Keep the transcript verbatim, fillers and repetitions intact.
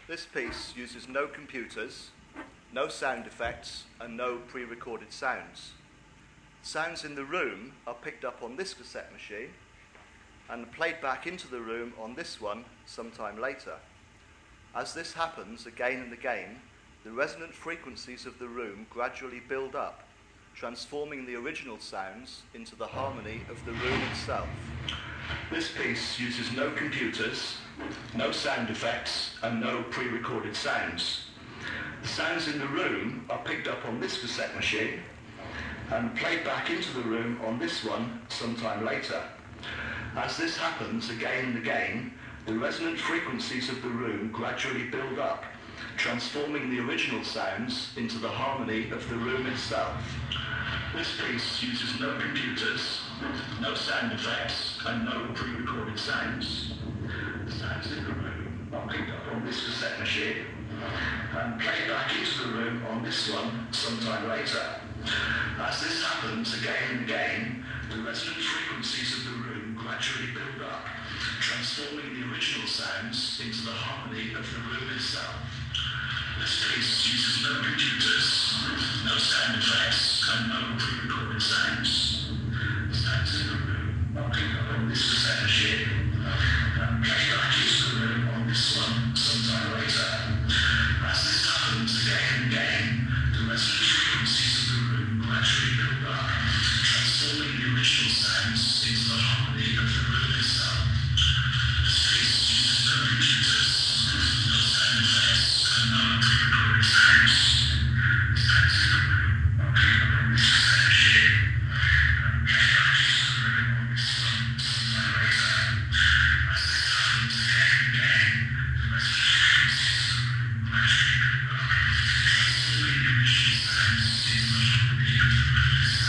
This piece uses no computers, no sound effects, and no pre-recorded sounds. Sounds in the room are picked up on this cassette machine and played back into the room on this one sometime later. As this happens again and again, the resonant frequencies of the room gradually build up, transforming the original sounds into the harmony of the room itself. This piece uses no computers, no sound effects, and no pre-recorded sounds. The sounds in the room are picked up on this cassette machine and played back into the room on this one sometime later. As this happens again and again, the resonant frequencies of the room gradually build up, transforming the original sounds into the harmony of the room itself. This piece uses no computers, no sound effects, and no pre-recorded sounds. The sounds in the room are picked up on this cassette machine and played back into the room on this one sometime later. As this happens again and again, the resonant frequencies of the room gradually build up, transforming the original sounds into the harmony of the room itself. This piece uses no computers, no sound effects, and no pre-recorded sounds.